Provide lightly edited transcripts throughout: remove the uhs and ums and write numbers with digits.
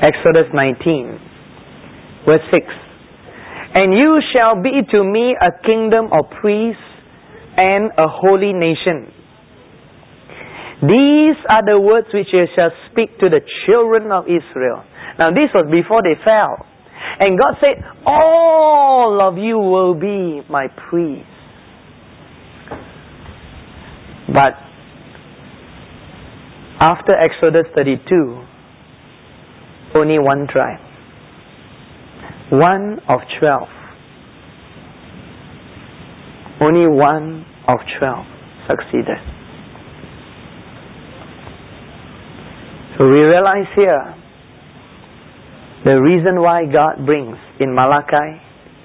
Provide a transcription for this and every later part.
Exodus 19, verse 6. And you shall be to me a kingdom of priests and a holy nation. These are the words which you shall speak to the children of Israel. Now this was before they fell. And God said, all of you will be my priests. But after Exodus 32, only one tribe, one of 12, only one of 12 succeeded. So we realize here the reason why God brings in Malachi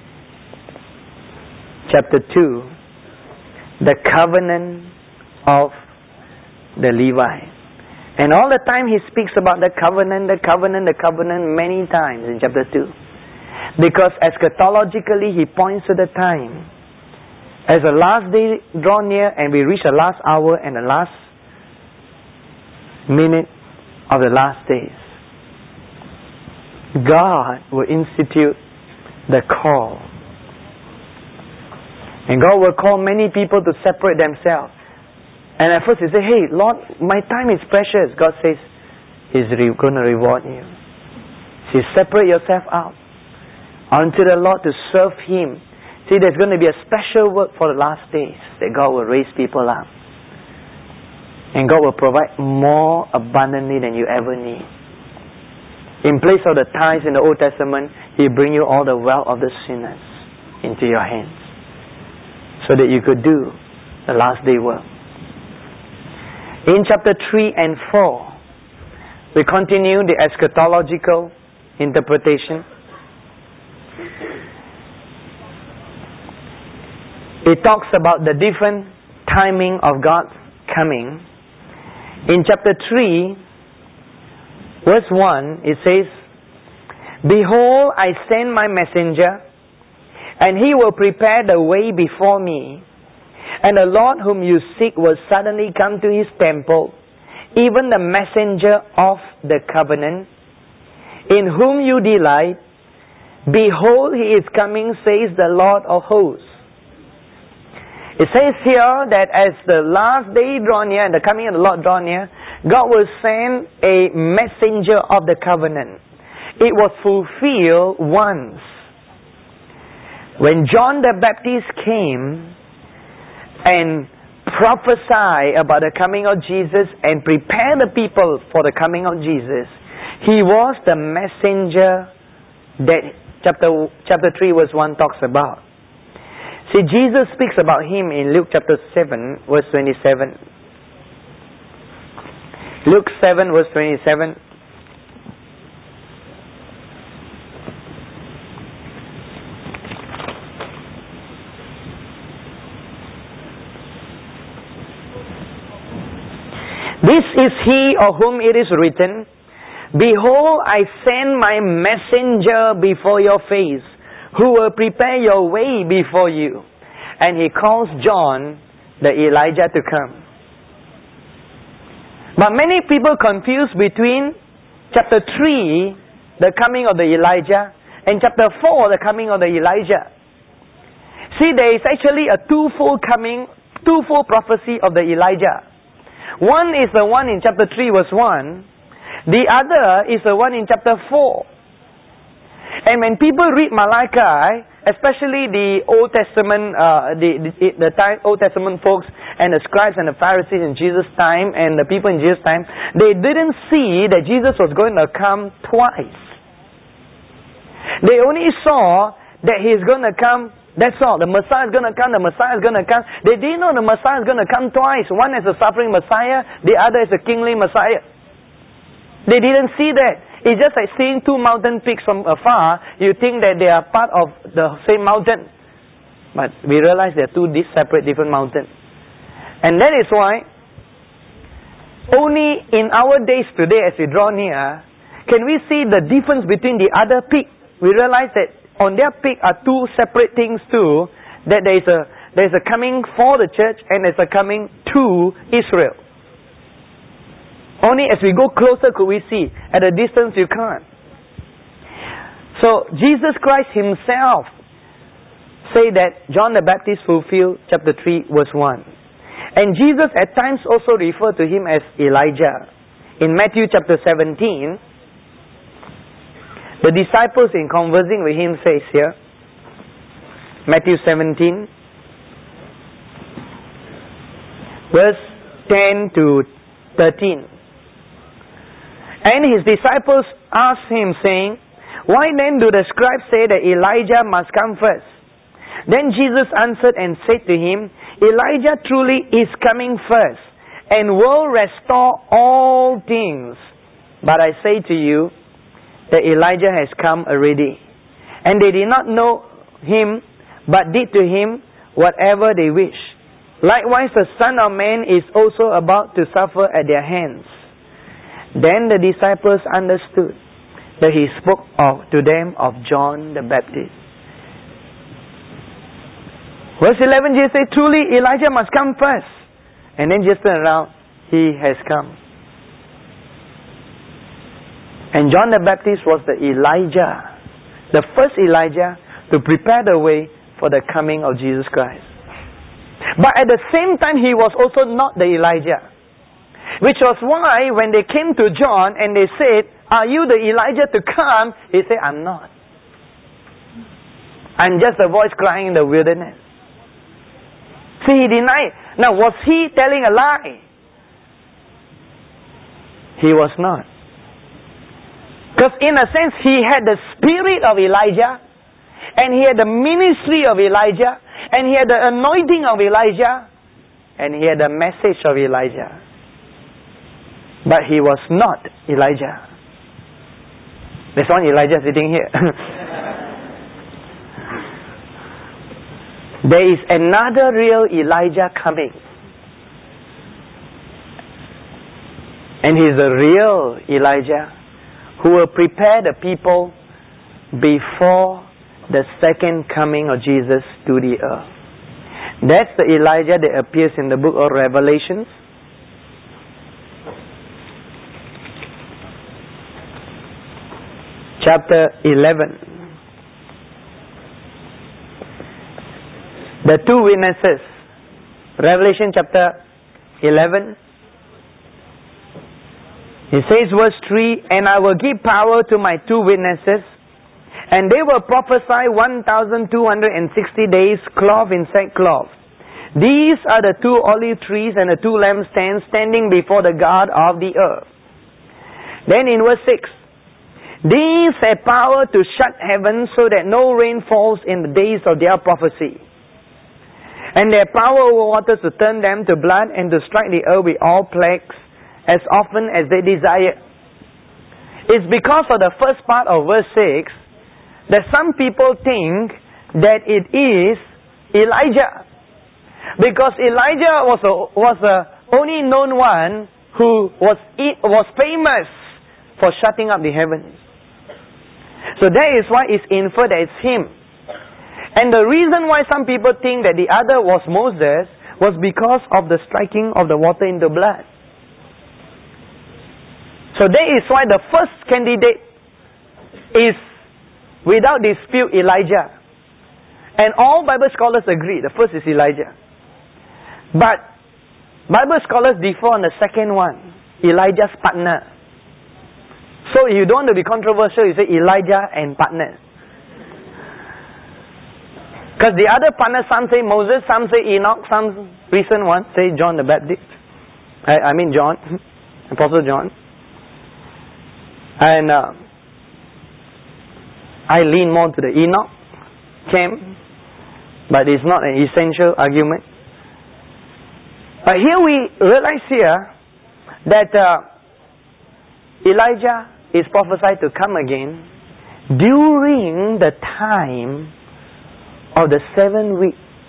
chapter 2 the covenant of the Levites. And all the time He speaks about the covenant many times in chapter 2. Because eschatologically He points to the time as the last day draw near and we reach the last hour and the last minute of the last days. God will institute the call. And God will call many people to separate themselves. And at first they say, hey Lord, my time is precious. God says, He's going to reward you. So separate yourself out unto the Lord to serve Him. See, there's going to be a special work for the last days that God will raise people up. And God will provide more abundantly than you ever need. In place of the tithes in the Old Testament, He bring you all the wealth of the sinners into your hands, so that you could do the last day work. In chapter 3 and 4, we continue the eschatological interpretation. It talks about the different timing of God's coming. In chapter 3, verse 1, it says, Behold, I send my messenger, and he will prepare the way before me. And the Lord whom you seek will suddenly come to His temple, even the messenger of the covenant, in whom you delight. Behold, He is coming, says the Lord of hosts. It says here that as the last day draw near and the coming of the Lord draw near, God will send a messenger of the covenant. It was fulfilled once. When John the Baptist came and prophesied about the coming of Jesus and prepared the people for the coming of Jesus, he was the messenger that chapter 3 verse 1 talks about. See, Jesus speaks about Him in Luke chapter 7 verse 27. Luke 7 verse 27. This is He of whom it is written, Behold, I send my messenger before your face, who will prepare your way before you. And He calls John the Elijah to come. But many people confuse between chapter 3, the coming of the Elijah, and chapter 4, the coming of the Elijah. See, there is actually a twofold prophecy of the Elijah. One is the one in chapter 3 verse 1. The other is the one in chapter 4. And when people read Malachi, especially the Old Testament, Old Testament folks and the scribes and the Pharisees in Jesus' time and the people in Jesus' time, they didn't see that Jesus was going to come twice. They only saw that He's going to come. That's all. The Messiah is going to come. The Messiah is going to come. They didn't know the Messiah is going to come twice. One as a suffering Messiah, the other as a kingly Messiah. They didn't see that. It's just like seeing two mountain peaks from afar. You think that they are part of the same mountain. But we realize they are two separate different mountains. And that is why only in our days today, as we draw near, can we see the difference between the other peak. We realize that on their peak are two separate things too. That there is a coming for the church and there's a coming to Israel. Only as we go closer could we see. At a distance you can't. So Jesus Christ himself say that John the Baptist fulfilled chapter 3 verse 1. And Jesus at times also referred to him as Elijah. In Matthew chapter 17, the disciples in conversing with him says here, Matthew 17, verse 10 to 13. And his disciples asked him, saying, Why then do the scribes say that Elijah must come first? Then Jesus answered and said to him, Elijah truly is coming first, and will restore all things. But I say to you, that Elijah has come already. And they did not know him, but did to him whatever they wished. Likewise the Son of Man is also about to suffer at their hands. Then the disciples understood that he spoke to them of John the Baptist. Verse 11, Jesus said, Truly Elijah must come first. And then just turn around, he has come. And John the Baptist was the Elijah, the first Elijah to prepare the way for the coming of Jesus Christ. But at the same time, he was also not the Elijah. Which was why when they came to John and they said, Are you the Elijah to come? He said, I'm not. I'm just a voice crying in the wilderness. See, he denied. Now, was he telling a lie? He was not. Because in a sense, he had the spirit of Elijah, and he had the ministry of Elijah, and he had the anointing of Elijah, and he had the message of Elijah. But he was not Elijah. There's one Elijah sitting here. There is another real Elijah coming. And he's the real Elijah who will prepare the people before the second coming of Jesus to the earth. That's the Elijah that appears in the book of Revelations. Chapter 11. The two witnesses. Revelation chapter 11. It says verse 3, And I will give power to my two witnesses, and they will prophesy 1,260 days, clothed in sackcloth. These are the two olive trees and the two lampstands standing before the God of the earth. Then in verse 6, These have power to shut heaven so that no rain falls in the days of their prophecy. And their power over waters to turn them to blood and to strike the earth with all plagues as often as they desire. It's because of the first part of verse 6 that some people think that it is Elijah. Because Elijah was the only known one who was famous for shutting up the heavens. So that is why it's inferred that it's him. And the reason why some people think that the other was Moses was because of the striking of the water into blood. So that is why the first candidate is, without dispute, Elijah. And all Bible scholars agree, the first is Elijah. But Bible scholars differ on the second one, Elijah's partner. So if you don't want to be controversial, you say Elijah and partner. Because the other partners, some say Moses, some say Enoch, some recent ones say John the Baptist. I mean John, Apostle John. And I lean more to the Enoch camp, but it's not an essential argument. But here we realize here that Elijah is prophesied to come again during the time of the 7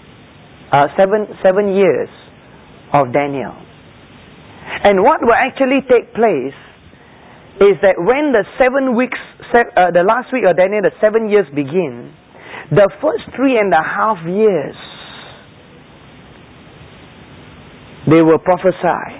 years of Daniel. And what will actually take place is that when the 7 weeks, the last week of Daniel, the 7 years begin, the first 3.5 years, they will prophesy.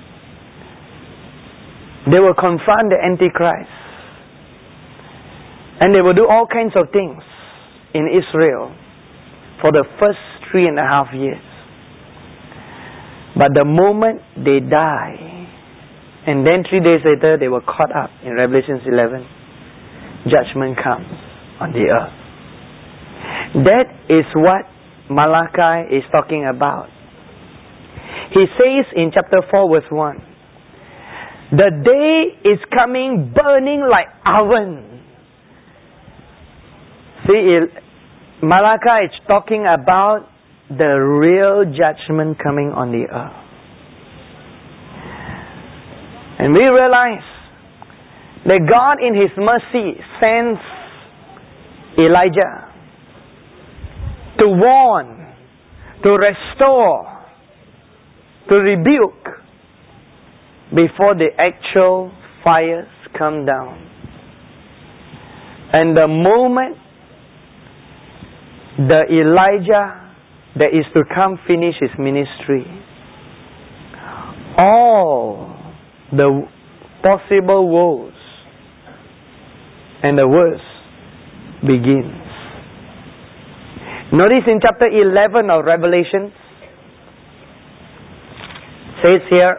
They will confront the Antichrist. And they will do all kinds of things in Israel for the first 3.5 years. But the moment they die, and then 3 days later they were caught up in Revelation 11, judgment comes on the earth. That is what Malachi is talking about. He says in chapter 4 verse 1, the day is coming burning like oven. See, Malachi is talking about the real judgment coming on the earth. And we realize that God in His mercy sends Elijah to warn, to restore, to rebuke before the actual fires come down. And the moment the Elijah that is to come finish his ministry, all the possible woes and the worst begins. Notice in chapter 11 of Revelation, says here,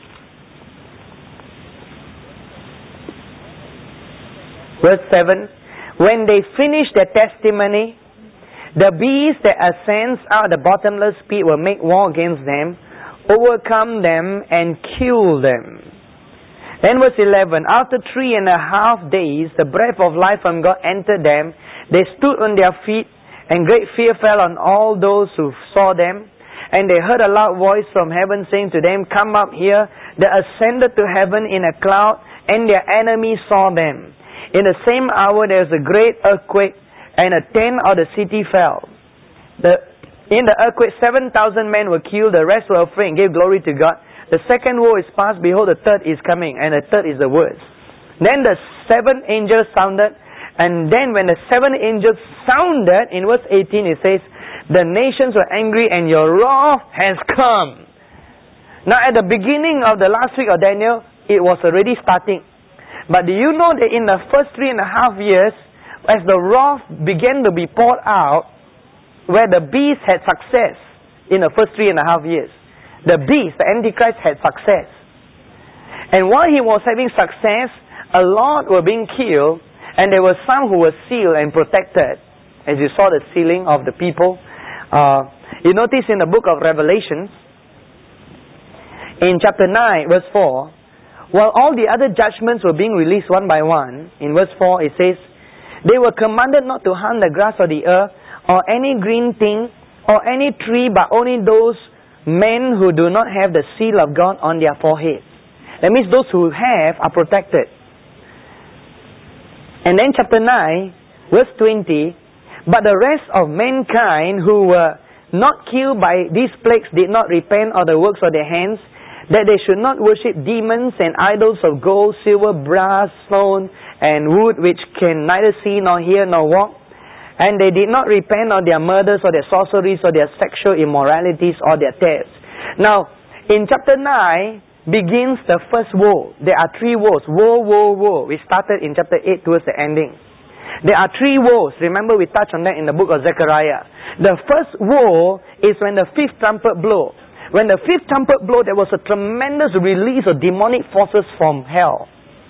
verse 7, when they finish their testimony, the beast that ascends out of the bottomless pit will make war against them, overcome them, and kill them. Then verse 11, after 3.5 days, the breath of life from God entered them. They stood on their feet, and great fear fell on all those who saw them. And they heard a loud voice from heaven saying to them, come up here. They ascended to heaven in a cloud, and their enemies saw them. In the same hour there was a great earthquake, and a tenth of the city fell. In the earthquake 7,000 men were killed, the rest were afraid and gave glory to God. The second woe is past, behold the third is coming, and the third is the worst. Then the 7 angels sounded, and then when the 7 angels sounded, in verse 18 it says, the nations were angry and your wrath has come. Now at the beginning of the last week of Daniel, it was already starting. But do you know that in the first 3.5 years, as the wrath began to be poured out, where the beast had success in the first 3.5 years, the beast, the Antichrist, had success. And while he was having success, a lot were being killed, and there were some who were sealed and protected. As you saw the sealing of the people. You notice in the book of Revelation, in chapter 9, verse 4, while all the other judgments were being released one by one, in verse 4 it says, they were commanded not to harm the grass or the earth, or any green thing, or any tree, but only those men who do not have the seal of God on their forehead. That means those who have are protected. And then chapter 9, verse 20, but the rest of mankind who were not killed by these plagues did not repent of the works of their hands, that they should not worship demons and idols of gold, silver, brass, stone, and wood, which can neither see nor hear nor walk. And they did not repent of their murders or their sorceries or their sexual immoralities or their thefts. Now, in chapter 9 begins the first woe. There are 3 woes. Woe, woe, woe. We started in chapter 8 towards the ending. There are 3 woes. Remember we touched on that in the book of Zechariah. The first woe is when the 5th trumpet blew. When the 5th trumpet blew, there was a tremendous release of demonic forces from hell.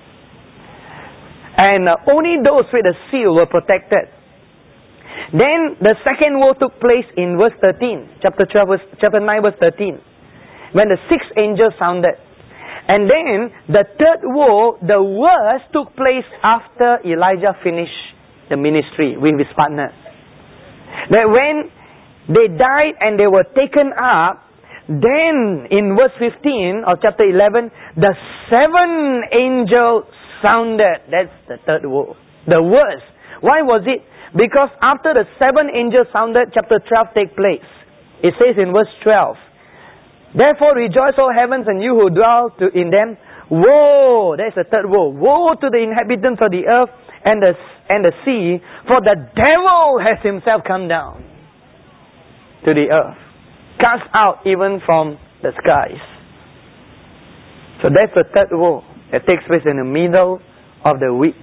And only those with a seal were protected. Then the second woe took place in verse 13. Chapter 9 verse 13. When the 6th angel sounded. And then the third woe, the worst, took place after Elijah finished the ministry with his partners. That when they died and they were taken up, then in verse 15 of chapter 11, the 7th angel sounded. That's the third woe. The worst. Why was it? Because after the 7th angel sounded, chapter 12 take place. It says in verse 12, therefore rejoice, O heavens, and you who dwell in them. Woe! That's the third woe. Woe to the inhabitants of the earth and the sea, for the devil has himself come down to the earth, cast out even from the skies. So that's the third woe that takes place in the middle of the week